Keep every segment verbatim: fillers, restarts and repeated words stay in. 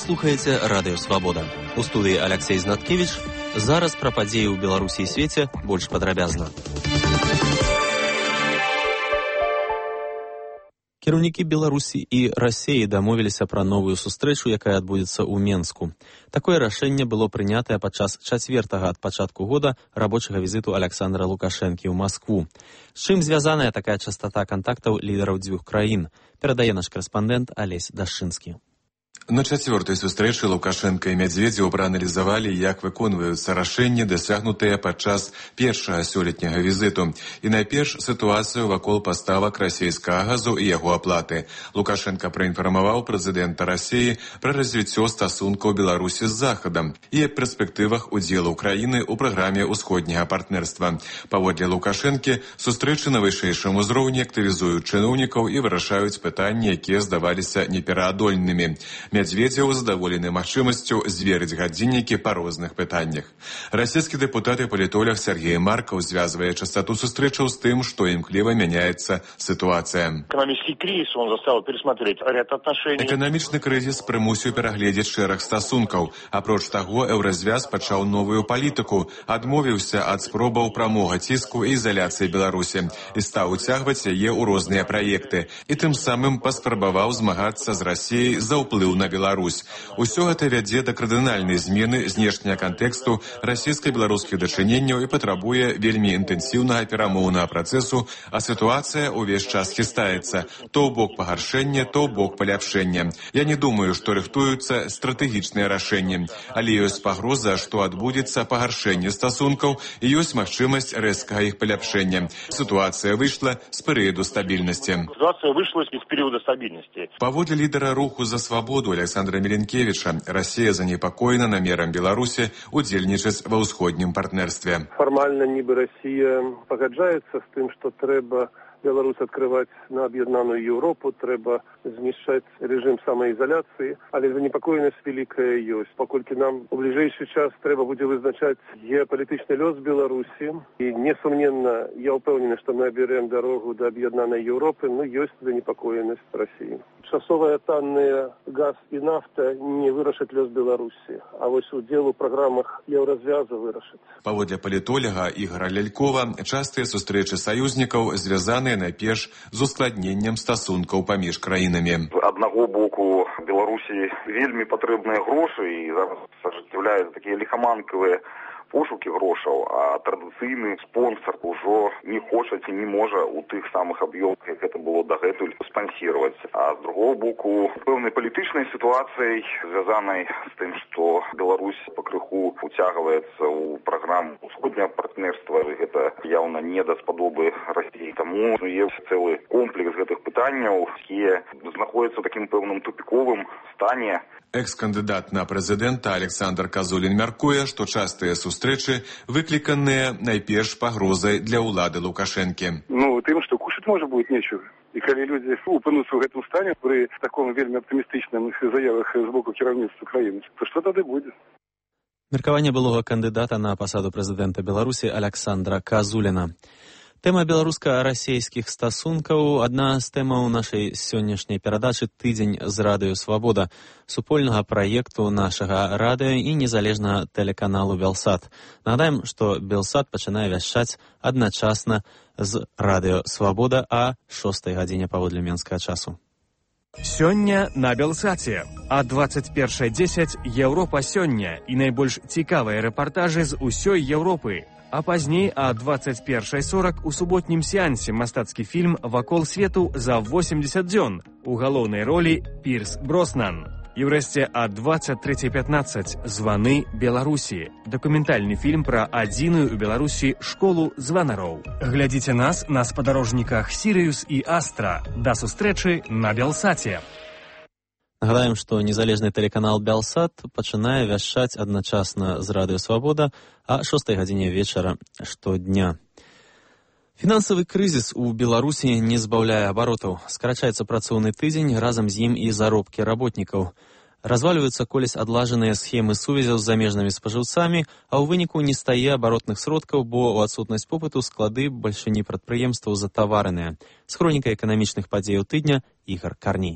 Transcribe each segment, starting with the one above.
слухаеце радыё Свабода. У студыі Аляксей Знаткевіч. Зараз пра падзеі ў Беларусі і свеце больш падрабязна. Кіраўнікі Беларусі і Расіі дамовіліся пра новую сустрэчу, якая адбудзецца ў Менску. Такое рашэнне было прынятае падчас чацвертага ад пачатку года рабочага візіту Аляксандра Лукашэнкі ў Маскву. З чым звязаная такая частата кантактаў лідараў дзвюх краін, перадае наш карэспандэнт Алесь Дашчынскі. На чацвёртай сустрэчы Лукашенка і Мядзведзеў прааналізавалі, як выконваюцца рашэнні, дасягнутыя падчас першага сёлетняга візіту. І найперш сітуацыю вакол паставак расійскага газу і яго аплаты. Лукашенка праінфармаваў прэзідэнта Расіі пра развіццё стасункаў Беларусі з Захадам і перспектывах удзелу краіны ў праграме ўсходняга партнерства. Паводле Лукашэнкі, сустрэчы на вышэйшым узроўні актывізуюць чыноўнікаў і вырашаюць пытанні, якія здаваліся непераадольнымі. Мядзведзеў задаволены магчымасцю зверыць гадзіннікі па розных пытаннях. Расійскі дэпутат і палітолог Сергей Маркаў звязвае частоту сустрэчаў з тым, што імкліва мяняецца сітуацыя. Эканамічны кризис, он заставил пересмотреть ряд отношений. Эканамічны крызіс прымусіў перагледзець шэраг стасункаў. Апроч таго, еўразвяз пачаў новую палітыку, адмовіўся ад спробаў прамога ціску і ізаляцыі Беларусі і стаў уцягваць яе ў розныя праекты. І тым самым паспрабаваў змагацца з Расіяй за ўплыў на Беларусь. Усё гэта вядзе да кардынальнай змены знешняга кантэксту расійска-беларускіх дачыненняў і патрабуе вельмі інтэнсіўнага перамоўнага працэсу, а сітуацыя ўвесь час хістаецца. То ў бок пагаршэння, то ў бок паляпшэння. Я не думаю, што рыхтуюцца стратэгічныя рашэнні, але ёсць пагроза, што адбудзецца пагаршэнне стасункаў і ёсць магчымасць рэзкага іх паляпшэння. Сітуацыя выйшла з перыяду стабільнасці. Ситуация вышла из периода стабильности. Паводле лідара руху за свабоду Александра Меленкевича, Россия занепокоена намерам Беларуси удзельнічаць ва ўсходнім партнерстве. Формально нібы Россия пагаджаецца з тым, што трэба Беларусь открывать на об'єднаную Європу, треба зміщати режим самоізоляції, але занепокоєність велика є. Покольки нам у ближайший час треба буде визначати геополітичний льос Білорусі, і несумненно, я впевнений, що ми оберемо дорогу до об'єднаної Європи, но є занепокоєність Росії. Часовая танная газ і нафта не вырашаць лёс Беларусі, а вось удзел у праграмах еўразвяза вырашаць. Паводле палітоляга Ігора Лялькова, частыя сустрэчы саюзнікаў звязаныя найперш з ускладненнем стасункаў паміж краінамі. З аднаго боку Беларусі вельмі патрэбныя грошы і зараз ажыццяўляюць такія ліхаманкавыя пошукі грошаў, а традыцыйны спонсор ужо не хоча ці не можа у тых самых аб'ёмах, як гэта было дагэтуль, спансіраваць. А з другого боку, пэўнай палітычнай сітуацыяй, звязанай з тым, што Беларусь пакрыху уцягваецца ў праграму ўсходняга партнерства, гэта яўна не даспадобы Расіі. Таму ёсць цэлы комплекс гэтых пытанняў, якія знаходзяцца ў такім пэўным тупіковым стане. Экс-кандыдат на прэзідэнта Александр Казулін мяркуе, што частыя сустрэчы выкліканыя найперш пагрозай для ўлады Лукашэнкі. Ну, тым, што кушаць можа будзе нечага. І калі людзі упынуцца ў гэтым стане пры таком вельмі аптымістычным заявах з боку кіраўніцтва краіны, то што тады будзе? Меркаванне былога кандыдата на пасаду прэзідэнта Беларусі Аляксандра Казуліна. Тэма беларуска-расійскіх стасункаў – адна з тэмаў нашай сённяшняй перадачы «Тыдзень з радыё Свабода», супольнага праекту нашага радыё і незалежнага тэлеканалу «Белсат». Нагадаем, што «Белсат» пачынае вяшчаць адначасна з радыё Свабода а шостай гадзіне паводле менскага часу. Сёння на Белсаце. А двадцать першая дзесяць Еўропа сёння і найбольш цікавыя рэпартажы з усёй Еўропы. А пазней а двадцать першая сорок у суботнім сеансе мастацкі фільм «Вакол свету за восемьдесят дзён». У галоўнай ролі Пірс Броснан. І ўрэшце а двадцать трэцяй пятнаццаць «Званы Беларусі». Дакументальны фільм пра адзіную ў Беларусі школу званароў. Глядзіце нас на спадарожніках «Сірыюс» і «Астра». Да сустрэчы на Белсаце. Нагадаем, што незалежны тэлеканал «Белсат» пачынае вяшчаць адначасна з радыё Свабода а шостай гадзіне вечара штодня. Фінансавы крызіс у Беларусі не збаўляе абаротаў. Скарачаецца працоўны тыдзень, разам з ім і заробкі работнікаў. Разваливаюцца колісь адлажаныя схемы сувязяў з замежнымі спажыўцамі, а ў выніку не стае абаротных сродкаў, бо ў адсутнасць попыту склады бальшыні прадпрыемстваў затавараныя. З хронікай эканамічных падзеяў тыдня Ігар Карней.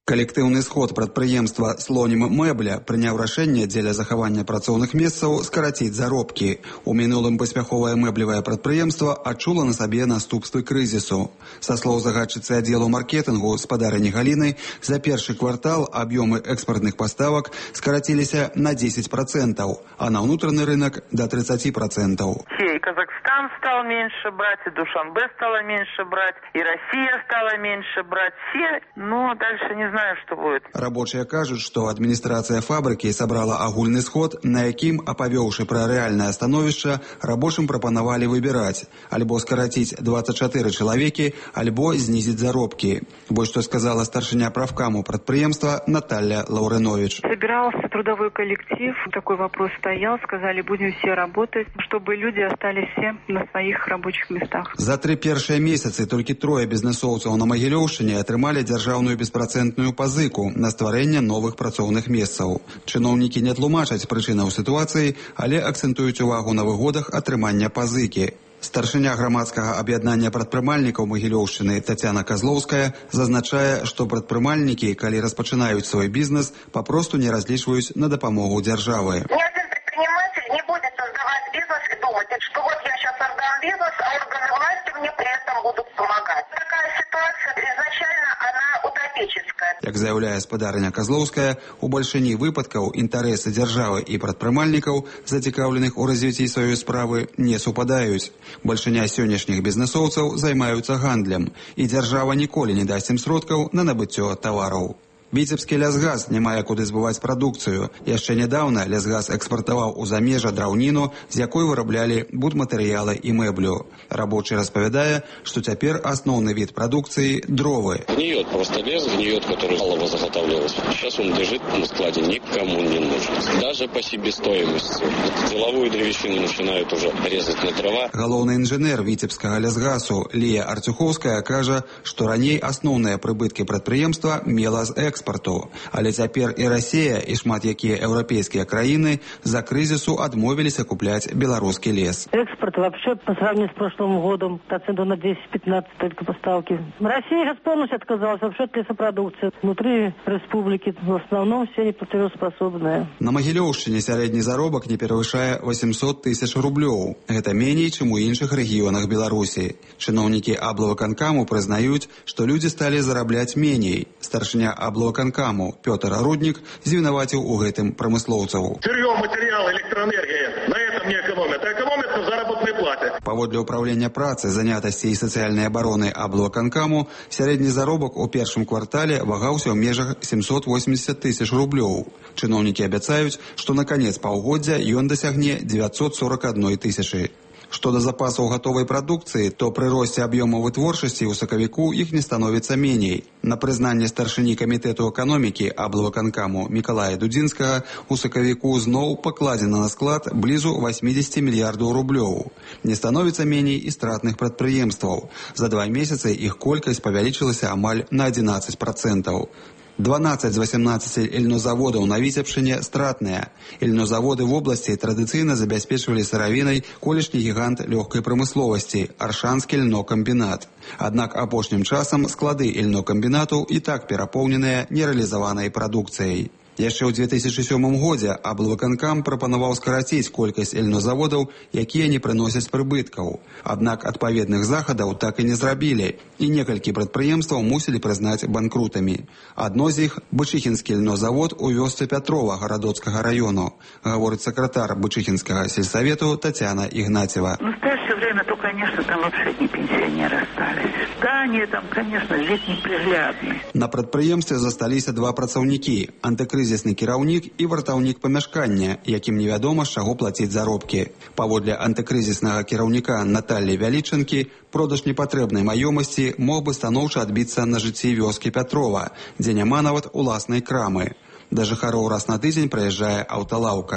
Калектыўны сход прадпрыемства «Слонім Мэбля» прыняў рашэнне дзеля захавання працоўных месцаў скараціць заробкі. У мінулым паспяховае мэблевае прадпрыемства адчула на сабе наступствы крызісу. Са слоў загадчыцы аддзелу маркетынгу спадарыні Галіны, за першы квартал аб'ёмы экспартных паставак скараціліся на десять процентов, а на ўнутраны рынок до тридцать процентов. И Казахстан стал меньше брать, и Душанбе стала меньше брать, и Россия стала меньше брать. Все, но дальше не знаю, что будет. Рабочие кажуць, што адміністрацыя фабрыкі сабрала агульны сход, на якім, апавёўшы пра рэальнае становішча, рабочым прапанавалі выбіраць альбо скараціць двадцать четыре чалавекі, альбо знізіць заробкі. Вось што сказала старшыня правкаму прадпрыемства Наталья Лаўрынович. Собирался трудовой коллектив, такой вопрос стоял, сказали, будем все работать, чтобы люди остались все на своих рабочих местах. За тры першыя месяцы толькі трое бізнесоўцаў на Магілёўшчыне атрымалі дзяржаўную беспрацэнтную пазыку на стварэнне новых працоўных месцаў. Чыноўнікі не тлумачаць прычынаў сітуацыі, але акцэнтуюць увагу на выгодах атрымання пазыкі. Старшыня грамадскага аб'яднання прадпрымальнікаў Магілёўшчыны Тацяна Казлоўская зазначае, што прадпрымальнікі, калі распачынаюць свой бізнес, папросту не разлічваюць на дапамогу дзяржавы. Ни один предприниматель не будет создавать бизнес и думать, что вот я сейчас создам бизнес, а органы власти мне при этом будут помогать. Такая ситуация изначально она утопическая. Як заяўляе спадарыня Казлоўская, у бальшыні выпадкаў інтарэсы дзяржавы і прадпрымальнікаў, зацікаўленых у развіцці сваёй справы, не супадаюць. Бальшыня сённяшніх бізнесоўцаў займаюцца гандлем, і дзяржава ніколі не дасць ім сродкаў на набыццё тавараў. Віцебскі лясгаз не мае куды збываць прадукцыю. Яшчэ нядаўна лясгаз экспартаваў у замежжа драўніну, з якой выраблялі будматэрыялы і мэблю. Рабочы распавядае, што цяпер асноўны від прадукцыі – дровы. Гниет просто лес, гниет, который мало заготавливалось. Сейчас он лежит на складе, никому не нужен. Даже по себестоимости. Деловую древесину начинают уже резать на дрова. Галоўны інжынер Віцебскага лясгазу Лія Арцюхоўская кажа, што раней асноўныя прыбыткі прадпрыемства мела з экспарту. экспорту. Але цяпер і Расія, і шмат якія еўрапейскія краіны за крызісу адмовіліся купляць беларускі лес. Экспорт вообще по сравнению с прошлым годом процентов на десять-пятнадцать только поставки. Россия сейчас полностью отказалась вообще от лесопродукции. Внутри республики в основном все неплатежеспособные. На Магілёўшчыне сярэдні заробак не перавышае восемьсот тысяч рублёў. Гэта меней, чым у іншых рэгіёнах Беларусі. Чыноўнікі аблвыканкаму прызнаюць, што людзі сталі зарабляць меней. Старшыня аблвыканкаму Пётр Руднік звінаваціў у гэтым прамыслоўцаў. Сырье, материал, электроэнергия на этом не экономят, а экономят на заработной плате. Паводле ўправлення працы, занятасці і сацыяльнай абароны аблвыканкаму, сярэдні заробак у першым квартале вагаўся ў межах семьсот восемьдесят тысяч рублёў. Чыноўнікі абяцаюць, што на канец паўгоддзя ён дасягне девятьсот сорок одной тысячи. Што да запасаў гатовай прадукцыі, то пры росце аб'ёмаў вытворчасці ў сакавіку іх не становіцца меней. На прызнанне старшыні камітэту эканомікі аблвыканкаму Мікалая Дудзінскага у сакавіку зноў пакладзена на склад блізу восемьдесят мільярдаў рублёў. Не становіцца меней і стратных прадпрыемстваў. За два месяцы іх колькасць павялічылася амаль на одиннадцать процентов. дванаццаць з восемнадцати льнозаводаў на Віцебшчыне стратныя. Льнозаводы в области традыцыйна забяспечвалі сыравінай колішні гігант лёгкай прамысловасці – Аршанскі льнокамбінат. Аднак апошнім часам склады льнокамбінату і так перапоўненыя нерэалізаванай прадукцыяй. Яшчэ ў две тысячи сёмым годзе аблвыканкам прапанаваў скараціць колькасць льнозаводаў, якія не прыносяць прыбыткаў. Аднак адпаведных захадаў так і не зрабілі, і некалькі прадпрыемстваў мусілі прызнаць банкрутамі. Адно з іх – Бычыхінскі льнозавод у вёсцы Пятрова Гарадоцкага раёну, гаворыць сакратар Бычыхінскага сельсавету Татьяна Игнатьева. В настоящее время, то, конечно, там вообще не пенсионеры остались. Здания там, конечно, жить неприглядные. На прадпрыемстве засталіся два працаўнікі – антыкрызісны кіраўнік і вартаўнік памяшкання, якім невядома, з чаго плаціць заробкі. Паводле антыкрызіснага кіраўніка Натальі Вялічанкі, продаж непатрэбнай маёмасці мог бы станоўча адбіцца на жыцці вёскі Пятрова, дзе няма нават уласнай крамы. Да жыхароў раз на тыдзень праязджае аўталаўка.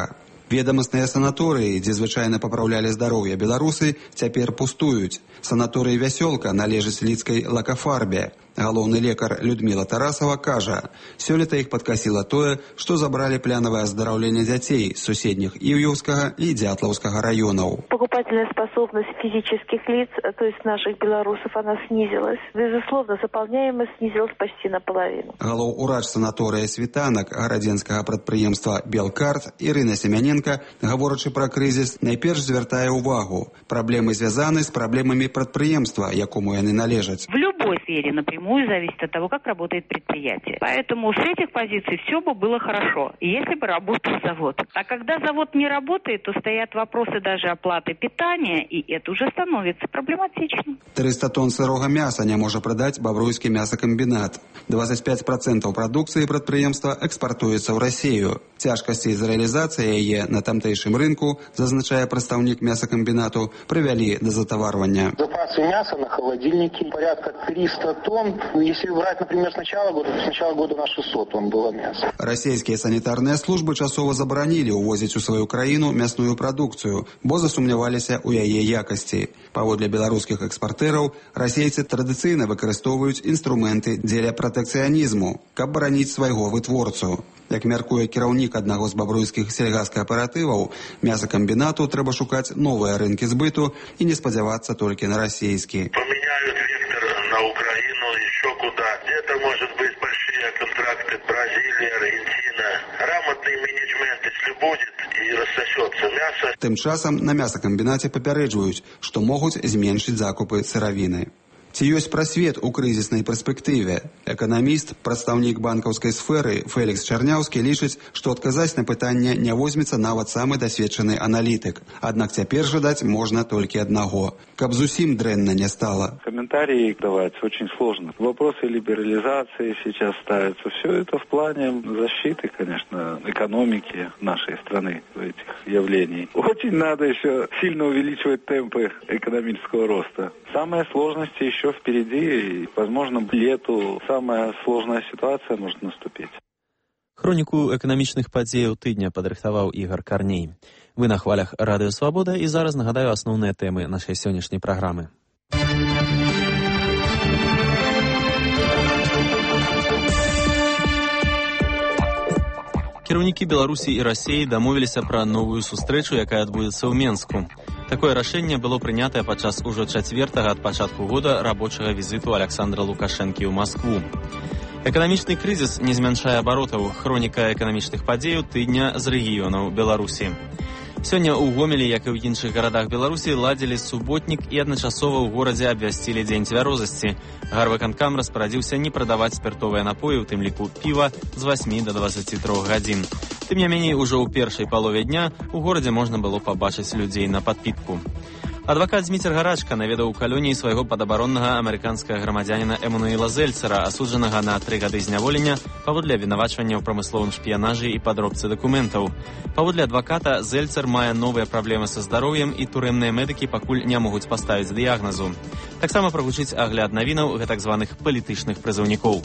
Ведомасныя санаторыі, дзе звычайна папраўлялі здароўе беларусы, цяпер пустуюць. Санаторый «Вясёлка» належыць лідскай лакафарбе. Галоўны лекар Людмила Тарасова кажа, сёлета іх падкасіла тое, што забралі планавае аздараўленне дзяцей з суседніх Іўеўскага і Дятлаўскага раёнаў. Покупательная способность физических лиц, то есть наших белорусов, она снизилась. Безусловно, заполняемость снизилась почти наполовину. Галоўурач санаторыя «Світанак» гарадзенскага прадпрыемства «Белкарт» Ірына Семяненко, гаворачы пра крызіс, найперш звяртае ўвагу. Праблемы звязаны з праблемамі прадпрыемства, якому яны належаць. В любой сфере напрямую зависит от того, как работает предприятие. Поэтому с этих позиций все бы было хорошо, если бы работал завод. А когда завод не работает, то стоят вопросы даже оплаты питания, и это уже становится проблематичным. триста тонн сырога мяса не можа прадаць бабруйскі мясакамбінат. двадцать пять процентов прадукцыі прадпрыемства экспартуецца ў Расію. Цяжкасці з рэалізацыяй яе на тамтэйшым рынку, зазначае прадстаўнік мясакамбінату, прывялі да затаварвання. Запасы мяса на холодильнике порядка триста тонн. Если брать, например, с начала года, то с начала года на шестьсот тонн было мяса. Расійскія санітарныя службы часова забаранілі ўвозіць у сваю краіну мясную прадукцыю, бо засумняваліся ў яе якасці. Паводле беларускіх экспартэраў, расейцы традыцыйна выкарыстоўваюць інструменты дзеля пратэкцыянізму, каб бараніць свайго вытворцу. Як мяркуе кіраўнік аднаго з бабруйскіх сельгаскааператываў, мясакамбінату трэба шукаць новыя рынкі збыту і не спадзявацца толькі на расійскі. Поменяют вектор на Украину, еще куда. Где-то, может быть, большие контракты Бразилия, Аргентина. Грамотный менеджмент, если будет, и рассосется мясо. Тым часам на мясакамбінаце папярэджваюць, што могуць зменшыць закупы сыравіны. Ці ёсць прасвет у крызіснай перспектыве? Эканаміст, прадстаўнік банкаўскай сферы Фелікс Чарняўскі лічыць, што адказаць на пытанне не возьмецца нават самы дасведчаны аналітык. Аднак цяпер жадаць можна толькі аднаго, каб зусім дрэнна не стала. Комментарии давать очень сложно. Вопросы либерализации сейчас ставятся. Все это в плане защиты, конечно, экономики нашей страны, этих явлений. Очень надо еще сильно увеличивать темпы экономического роста. Самая сложность еще еще впереди, и, возможно, к лету самая сложная ситуация может наступить. Хроніку эканамічных падзеяў тыдня падрыхтаваў Ігор Карней. Вы на хвалях Радыё Свабода, і зараз нагадаю асноўныя тэмы нашай сённяшняй праграмы. Кіраўнікі Беларусі і Расіі дамовіліся пра новую сустрэчу, якая адбудзецца ў Менску. Такое рашэнне было прынятае падчас ужо чацвертага ад пачатку года рабочага візіту Александра Лукашэнкі ў Маскву. Эканамічны крызіс не змяншае абаротаў. Хроніка эканамічных падзеяў тыдня з рэгіёнаў Беларусі. Сёння ў Гомелі, як і ў іншых гарадах Беларусі, ладзілі суботнік і адначасова ў горадзе абвясцілі дзень цвярозасці. Гарвыканкам распарадзіўся не прадаваць спіртовыя напоі, у тым ліку піва, з васьмі да дваццаці трох гадзін. Тым не меней, ужо ў першай палове дня у горадзе можна было пабачыць людзей на падпітку. Адвакат Зміцер Гарачка наведаў у калоніі свайго падабароннага амерыканскага грамадзяніна Эмануэла Зельцера, асуджанага на тры гады зняволення паводле абвінавачвання ў прамысловым шпіянажы і падробцы дакументаў. Паводле адваката, Зельцер мае новыя праблемы са здароўем, і турэмныя медыкі пакуль не могуць паставіць дыягназу. Таксама прагучыць агляд навінаў гэтак званых палітычных прызыўнікоў.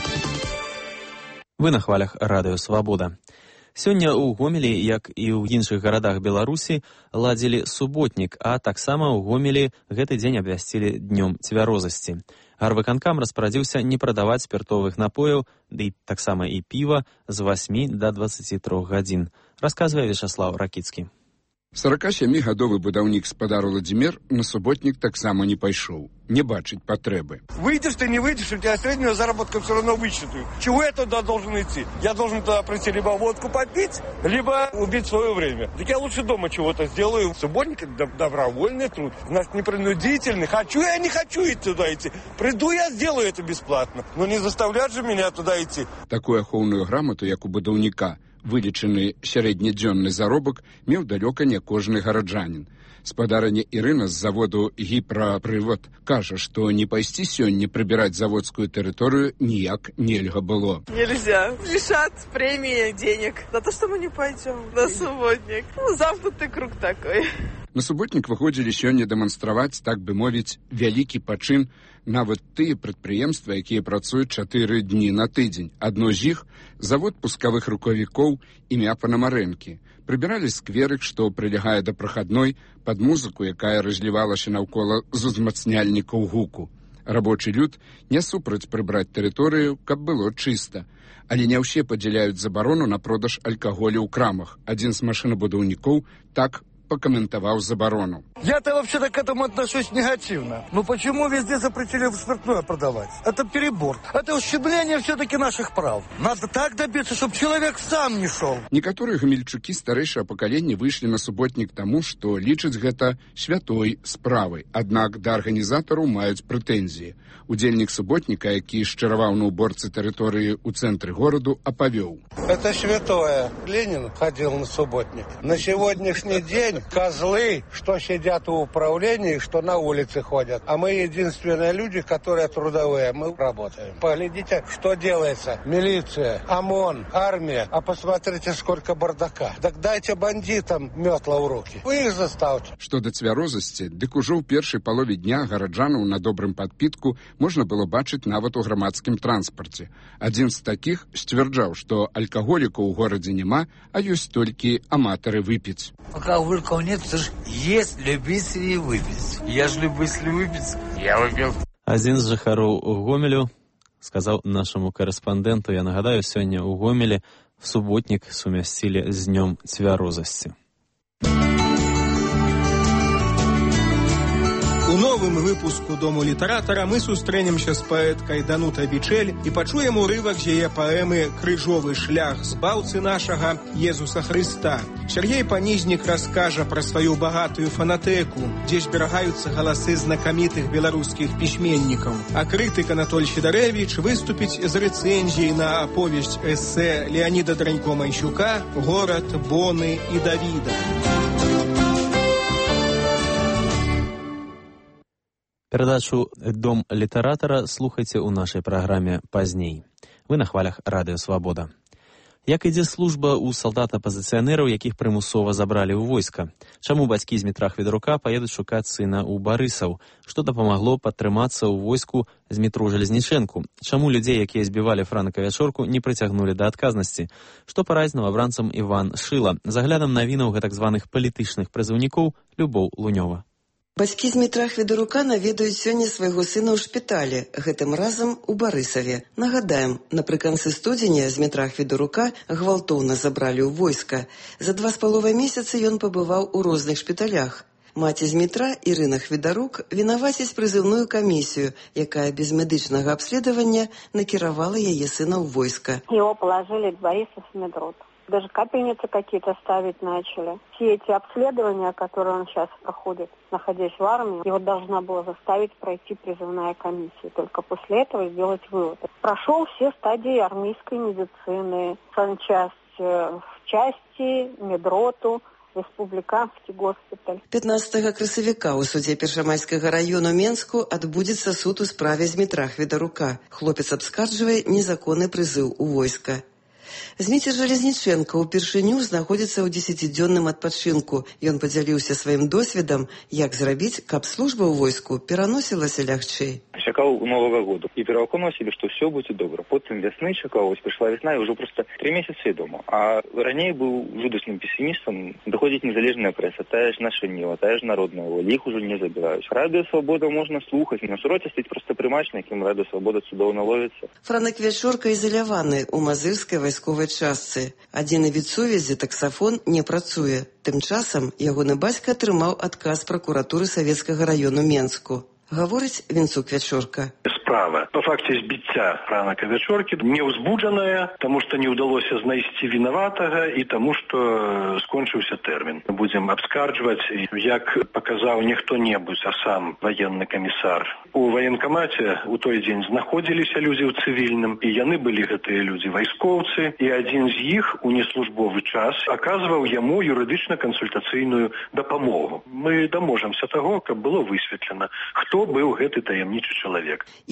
Вы на хвалях Радыё Свабода. Сёння ў Гомелі, як і ў іншых гарадах Беларусі, ладзілі суботнік, а таксама ў Гомелі гэты дзень абвясцілі днём цвярозасці. Гарвыканкам распарадзіўся не прадаваць спіртовых напояў, ды таксама і піва з васьмі да дваццаці трох гадзін, расказвае Вячаслав Ракіцкі. сорокасямігадовы будаўнік спадар Владзімир на суботнік таксама не пайшоў. Не бачыць патрэбы. Выйдешь ты, не выйдешь, у тебя среднего заработка все равно высчитают. Чего я туда должен идти? Я должен туда прийти либо водку попить, либо убить свое время. Так я лучше дома чего-то сделаю. Субботник — это добровольный труд. У нас не принудительный. Хочу я, не хочу идти туда идти. Приду, я сделаю это бесплатно. Но не заставлять же меня туда идти. Такую ахоўную грамоту, як у будаўніка, вылічаны сярэднедзённы заробак, меў далёка не кожны гараджанін. Спадарыня Ірына з заводу «Гіпрапрывод» кажа, што не пайсці сёння прыбіраць заводскую тэрыторыю ніяк нельга было. Нельзя. Лишат премии денег за то, что мы не пойдем на субботник. Ну, замкнутый круг такой. На суботнік выходзілі сёння дэманстраваць, так бы мовіць, вялікі пачын нават тыя прадпрыемствы, якія працуюць чатыры дні на тыдзень. Адно з іх — завод пускавых рукавікоў імя Панамарэнкі. Прыбіралі скверык, што прылягае да прахадной, пад музыку, якая разлівалася наўкола з узмацняльнікаў гуку. Рабочы люд не супраць прыбраць тэрыторыю, каб было чыста. Але не ўсе падзяляюць забарону на продаж алкаголю ў крамах. Адзін з машынабудаўнікоў так покомментовал заборону. Я-то вообще-то к этому отношусь негативно. Но почему везде запретили спиртное продавать? Это перебор. Это ущемление все-таки наших прав. Надо так добиться, чтобы человек сам не шел. Некаторыя гамельчукі старэйшага пакалення выйшлі на суботнік таму, што лічаць гэта святой справай. Аднак да арганізатараў маюць прэтэнзіі. Удзельнік суботніка, які шчыраваў на уборцы тэрыторыі ў цэнтры гораду, апавёў. Это святое. Ленин ходил на субботник. На сегодняшний день козлы, что сидят у управления, что на улице ходят. А мы единственные люди, которые трудовые. Мы работаем. Поглядите, что делается. Милиция, ОМОН, армия. А посмотрите, сколько бардака. Так дайте бандитам метла в руки. Вы их заставьте. Што да цвярозасці, дык ужо ў першай палове дня гараджанаў на добрым падпітку можна было бачыць нават у грамадскім транспарце. Адзін з такіх сцвярджаў, што алкаголікаў у горадзе няма, а ёсць толькі аматары выпіць. Алкоголиков нет, потому что есть любители выпить. Я же любитель выпить. Я выпил. Адзін з жыхароў Гомелю сказаў нашаму карэспандэнту, я нагадаю, сёння ў Гомелі в суботнік сумясцілі з днём цвярозасці. У новым выпуску «Дому літаратара» мы сустрэнемся з паэткай Данутай Бичель і пачуем урывак з яе паэмы «Крыжовы шлях збаўцы нашага Езуса Хрыста». Сергей Панізнік раскажа пра сваю багатую фанатэку, дзе зберагаюцца галасы знакамітых беларускіх пісьменнікаў. А крытык Анатоль Федарэвіч выступіць з рэцэнзіяй на аповесць эсэ Леаніда Дранько-Майсюка «Горад, Боны і Давіда». Перадачу «Дом літаратара» слухайце ў нашай праграме пазней. Вы на хвалях Радыё Свабода. Як ідзе служба ў салдат-апазіцыянераў, якіх прымусова забралі ў войска? Чаму бацькі з Мітра Хведарука паедуць шукаць сына ў Барысаў? Што дапамагло падтрымацца ў войску з Мітру Жалезнічэнку? Чаму людзей, якія збівалі Франка Вячорку, не прыцягнулі да адказнасці? Што параіць новабранцам Іван Шыла? За глядам навінаў гэтак званых палітычных прызыўнікоў Любоў Лунёва. Бацькі з Мітра Хведарука наведаюць сёння свайго сына ў шпіталі, гэтым разам у Барысаве. Нагадаем, напрыканцы студзеня з Мітра Хведарука гвалтоўна забралі ў войска. За два з паловай месяцы ён пабываў у розных шпіталях. Маці з Мітра, Ірына Хведарук, вінаваціць прызыўную камісію, якая без медычнага абследавання накіравала яе сына ў войска. Его положили в Борисов медрот. Даже капельницы какие-то ставить начали. Все эти обследования, которые он сейчас проходит, находясь в армии, его должна была заставить пройти призывная комиссия. Только после этого сделать вывод. Прошел все стадии армейской медицины, санчасть в части, медроту, республиканский госпиталь. пятнадцатага красавіка ў судзе Першамайскага раёну Менску адбудзецца суд у справе з Мітра Хведарука. Хлопец абскарджвае незаконны прызыў у войска. Зміцер Жалезнічэнка ўпершыню знаходзіцца ў дзесяцідзённым адпачынку. Ён падзяліўся сваім досведам, як зрабіць, каб служба ў войску пераносілася лягчэй. Чакаў Новага году і пераконаў сябе, што все будзе добра. Потым вясны чакаў, вось прыйшла вясна і ўжо проста тры месяцы дома. А раней быў жудасным песімістам. Даходзіць незалежная прэса, тая ж наша Ніва, тая ж народная воля, іх ужо не забіраюць. Радыё Свабода можна слухаць, на суроце стаць проста прымачна, якім Радыё Свабода цудоўна ловіцца. Франак Вячорка ізаляваны ў мазырскай вайсковай частцы. Адзіны від сувязі таксафон не працуе. Тым часам ягоны бацька атрымаў адказ пракуратуры Савецкага раёну Менску. Гаворыць Вінцук Вячорка. Справа по факте збіцця Франака Вячоркі не ўзбуджаная, таму што не ўдалося знайсці вінаватага і таму што скончыўся тэрмін. Будзем абскарджваць, як паказаў не хто-небудзь, а сам ваенны камісар. У ваенкамаце у той дзень знаходзіліся людзі ў цывільным, і яны былі гэтыя людзі вайскоўцы, і адзін з іх у неслужбовы час аказваў яму юрыдычна-кансультацыйную дапамогу. Мы даможамся таго, каб было высветлена, хто быў гэты таямнічы чалавек. Іван Шыла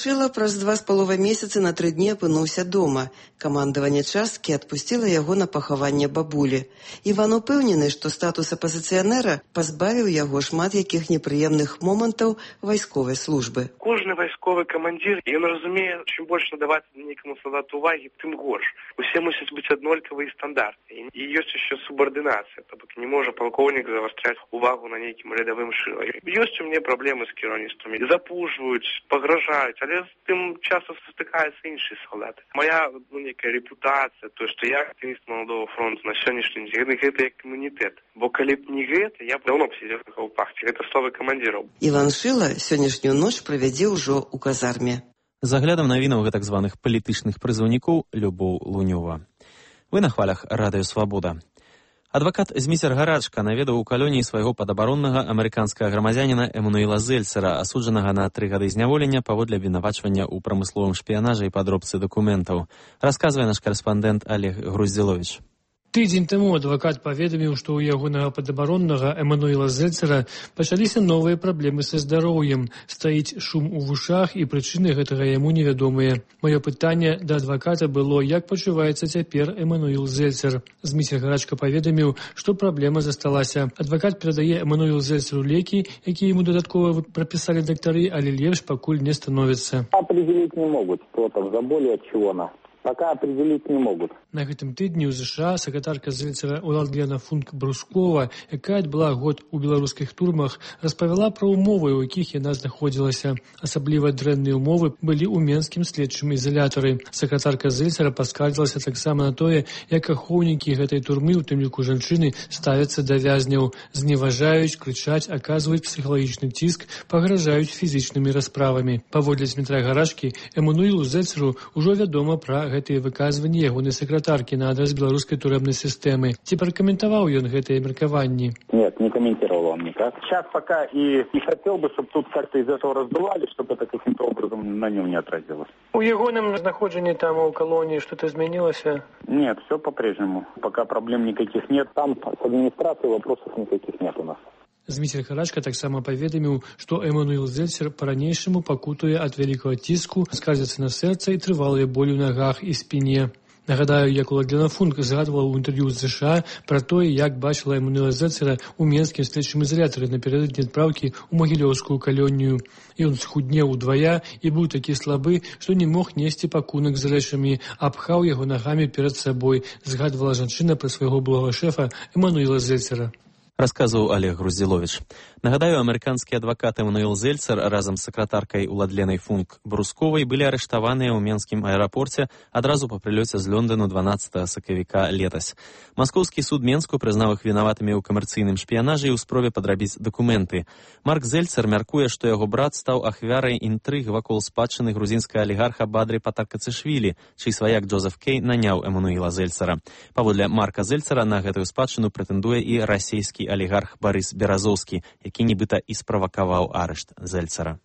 Шыла праз два з паловай месяцы на тры дні апынуўся дома. Камандаванне часткі адпусціла яго на пахаванне бабулі. Іван упэўнены, што статус апазіцыянера пазбавіў яго шмат якіх непрыемных момантаў вайсковай службы. Кожны вайсковы камандзір, ён разумее, чым больш надаваць нейкаму салдату увагі, тым горш. Усе мусяць быць аднолькавыя стандарты. І ёсць яшчэ субардынацыя, то бок не можа палкоўнік завастраць увагу на нейкім рядавым шыла. Ёсць у мяне праблемы з кіраўніцтвамі. Запужваюць, пагражаюць, але з тым часам сустыкаюцца іншыя салдаты. Моя ну, некая репутацыя, то, што я актывіст Маладога фронту на сённяшні дзень, гэта як імунітэт. Бо калі б не гэта, я б даўно б сидзеў на каўпахце. Гэта словы камандзіраў. Іван Шыла сённяшнюю ноч правядзе ўжо ў казарме. За аглядам навінаў гэтак званых палітычных прызыўнікоў Любоў Лунёва. Вы на хвалях Радыё Свабода. Адвакат Зміцер Гарачка наведаў у калоніі свайго падабароннага амерыканскага грамадзяніна Эмануэла Зельцера, асуджанага на тры гады зняволення паводле абвінавачвання ў прамысловым шпіянажы і падробцы дакументаў. Расказвае наш карэспандэнт Олег Груздзіловіч. Тыдзень таму адвакат паведаміў, што ў ягонага падабароннага Эмануэла Зельцера пачаліся новыя праблемы са здароўем. Стаіць шум у вушах, і прычыны гэтага яму невядомыя. Маё пытанне да адваката было, як пачуваецца цяпер Эмануэл Зельцер. Зміцер Гарачка паведаміў, што праблема засталася. Адвакат перадае Эмануэлу Зельцеру лекі, якія яму дадаткова прапісалі дактары, але лепш пакуль не становіцца. Определить не могут, что там за боль и от чего она. Пока определить не могут. На гэтым тыдні ў ЗША сакратарка Зельцера Уладлена Функ-Брускова, якая адбыла год у беларускіх турмах, распавяла пра ўмовы, у якіх яна знаходзілася. Асабліва дрэнныя ўмовы былі ў менскім следчым ізалятары. Сакратарка Зельцера паскардзілася таксама на тое, як ахоўнікі гэтай турмы, у тым ліку жанчыны, ставяцца да вязняў, зневажаюць, крычаць, аказваюць псіхалагічны ціск, пагражаюць фізічнымі расправамі. Паводле Змітра Гарачкі, Эмануэлу Зельцеру ўжо вядома пра гэтыя выказванні ягонай сакратаркі на адрас беларускай турэмнай сістэмы. Ці пракаментаваў ён гэтыя меркаванні? Нет, не комментировал он никак. Сейчас пока и не хотел бы, чтобы тут как-то из этого раздували, чтобы это каким-то образом на нем не отразилось. У ягоным знаходжанні там у колонии что-то изменилось? Нет, все по-прежнему. Пока проблем никаких нет. Там с администрацией вопросов никаких нет у нас. Зміцер Гарачка таксама паведаміў, што Эмануэл Зельцер па-ранейшаму пакутуе ад вялікага ціску, скардзіцца на сэрца і трывалыя болі ў нагах і спіне. Нагадаю, як Уладлена Функ згадвала ў інтэрв'ю з ЗША пра тое, як бачыла Эмануэла Зельцера ў менскім следчым ізалятары напярэдадні адпраўкі ў магілёўскую калонію. Ён схуднеў удвая і быў такі слабы, што не мог несці пакунак з рэчамі, апхаў яго нагамі перад сабой, згадвала жанчына пра свайго былога шэфа Эмануэла Зельцера. Расказваў Олег Груздзіловіч. Нагадаю, амерыканскі адвакат Эмануэл Зельцер разам з сакратаркай Уладленай Функ-Брусковай былі арыштаваныя ў менскім аэрапорце адразу па прылёце з Лондону дванаццатага сакавіка летась. Маскоўскі суд Менску прызнаў іх вінаватымі ў камерцыйным шпіянажы і ў спробе падрабіць дакументы. Марк Зельцер мяркуе, што яго брат стаў ахвярай інтрыг вакол спадчыны грузінскага алігарха Бадры Патакацышвілі, чый сваяк Джозеф Кей наняў Эмануэла Зельцера. Паводле Марка Зельцера на гэтую спадчыну прэтэндуе і расійскі алігарх Барыс Беразоўскі, які нібыта і справакаваў арышт Зельцера.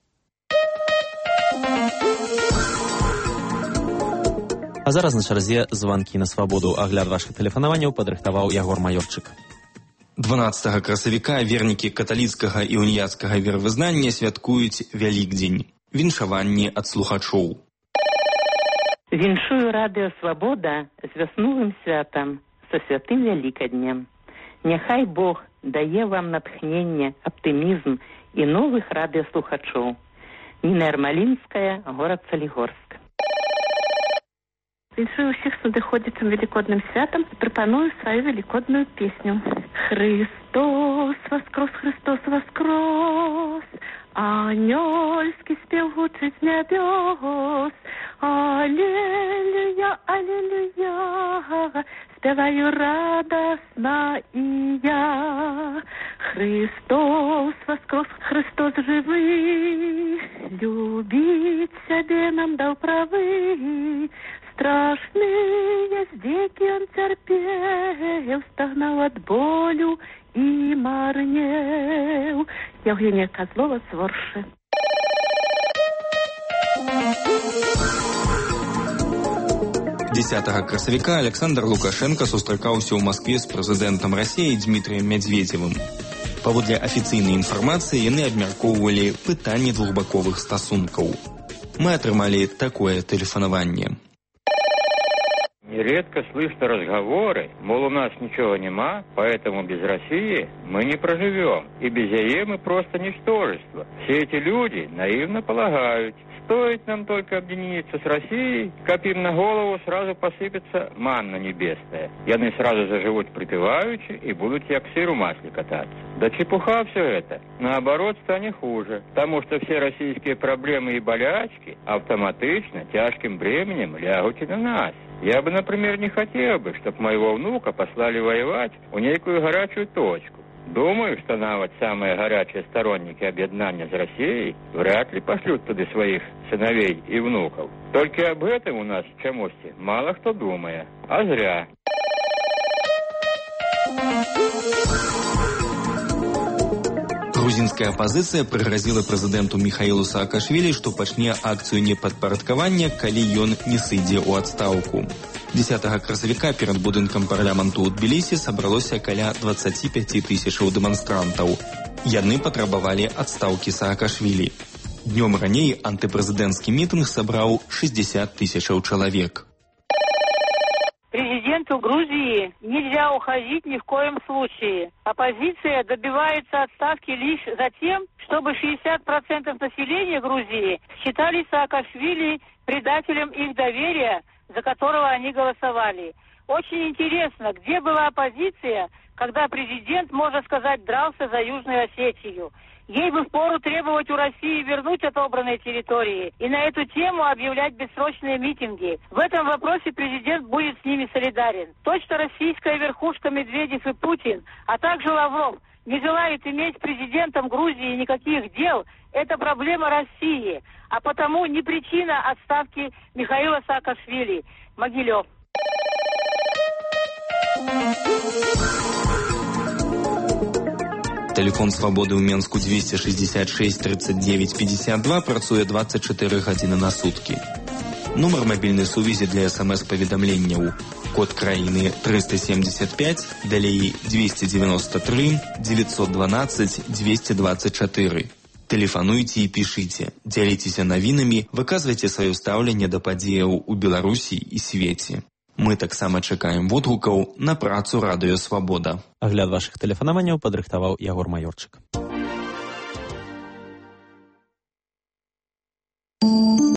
А зараз на чарзе званкі на свабоду. Агляд вашых тэлефанаванняў падрыхтаваў Ягор Маёрчык. дванаццатага красавіка вернікі каталіцкага і уніяцкага веравызнання святкуюць Вялікдзень. Віншаванні ад слухачоў. Віншую Радыё Свабода з вясновым святам, са святым Вялікаднем. Няхай Бог дае вам натхненне, аптымізм і новых радыёслухачоў. Ніна Ярмалінская, горад Салігорск. Віншую ўсіх з надыходзячым велікодным святам і прапаную сваю велікодную песню. Христос воскрос, Христос воскрос, анёльскі спеў гучыць з нябёс. Аллилуйя, аллилуйя, спяваю радасна і я. Христос воскрос, Христос жывы, любіць сябе нам даў правы. Страшныя здзекі он цярпеў, стагнаў ад болю і марнеў. Евгения Козлова з Воршы. дзесятага красавіка Александр Лукашенко сустракаўся ў Маскве з прэзідэнтам Расіі Дмітрыем Медведзевым. Паводле афіцыйнай інфармацыі яны абмяркоўвалі пытанне двухбаковых стасункаў. Мы атрымалі такое тэлефанаванне. Нередко слышно разговоры, мол, у нас ничего нема, поэтому без России мы не проживем, и без ЕЕ мы просто ничтожество. Все эти люди наивно полагают, стоит нам только объединиться с Россией, как им на голову сразу посыпется манна небесная. И они сразу заживут припеваючи и будут як сыр в масле кататься. Да чепуха все это. Наоборот, станет хуже, потому что все российские проблемы и болячки автоматично тяжким бременем лягут и на нас. Я бы, например, не хотел бы, чтобы моего внука послали воевать в некую горячую точку. Думаю, что навод самые горячие сторонники объединения с Россией вряд ли пошлют туда своих сыновей и внуков. Только об этом у нас в Чамосте мало кто думает, а зря. Грузинская апозіцыя прыгразіла прэзідэнту Міхаілу Саакашвілі, што пачне акцыю непадпарадкавання, калі ён не сыдзе ў адстаўку. дзесятага красавіка перад будынкам парламенту ў Тбілісі сабралося каля дваццаць пяць тысячаў дэманстрантаў. Яны патрабавалі адстаўкі Саакашвілі. Днём раней антыпрэзідэнцкі мітынг сабраў шэсцьдзесят тысячаў чалавек. Президенту Грузии нельзя уходить ни в коем случае. Оппозиция добивается отставки лишь за тем, чтобы шестьдесят процентов населения Грузии считали Саакашвили предателем их доверия, за которого они голосовали. Очень интересно, где была оппозиция, когда президент, можно сказать, дрался за Южную Осетию. Ей бы впору требовать у России вернуть отобранные территории и на эту тему объявлять бессрочные митинги. В этом вопросе президент будет с ними солидарен. То, что российская верхушка Медведев и Путин, а также Лавров, не желают иметь с президентом Грузии никаких дел, это проблема России, а потому не причина отставки Михаила Саакашвили. Могилев. Тэлефон свабоды ў Менску двести шестьдесят шесть тридцать девять пятьдесят два працуе двадцать четыре гадзіны на суткі. Нумар мабільнай сувязі для смс-паведамленняў. Код краіны триста семьдесят пять, далей двести девяносто три девятьсот двенадцать двести двадцать четыре. Тэлефануйце і пішыце, дзяліцеся навінамі, выказвайце сваё стаўленне да падзеяў у Беларусі і свеце. Мы таксама чакаем водгукаў на працу радыё Свабода. Агляд вашых тэлефанаванняў падрыхтаваў Ягор Маёрчык.